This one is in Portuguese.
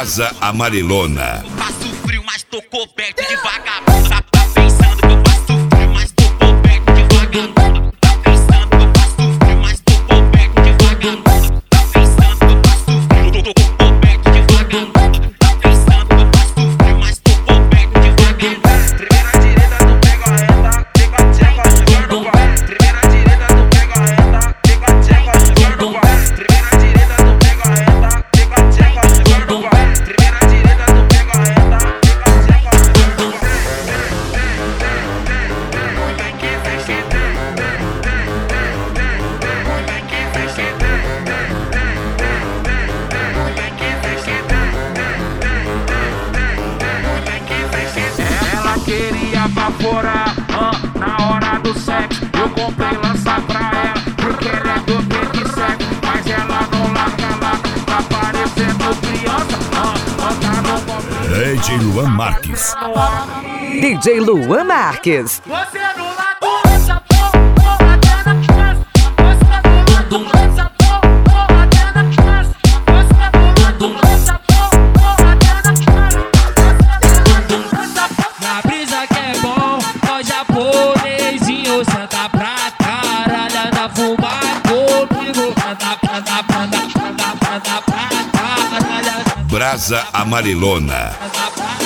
Brasa Amarelona. Faço frio, mas tô coberto de vagabundo. Tá pensando que eu faço frio, mas tô coberto de vagabundo. Tá pensando que eu faço frio, mas tô coberto de vagabundo. Tá pensando que eu faço frio, tô coberto de vagabundo. Tá pensando que eu faço frio, mas tô coberto de vagabundo. Primeira direita, tu pega a reta, fica tcheca, chega no bar. Primeira direita, tu pega a reta, fica tcheca, chega no bar. Primeira direita, tu pega a reta, fica tcheca, chega no bar. Primeira direita, tu pega a reta, fica tcheca, chega no bar. Tem que vestir, tem que vestir, ela queria baforar na hora do sexo. Eu comprei lança pra ela, porque ela é do pique seco. Mas ela não larga lá, tá parecendo criança. Tá no DJ Luan Marques. DJ Luan Marques. Você não larga essa porra até na criança. Você não larga essa porra até na criança. Você não larga essa porra até na criança. Na brisa que é bom, nós japonesinho senta pra caralho, anda fumar comigo, anda pra caralho, Brasa Amarelona. anda pra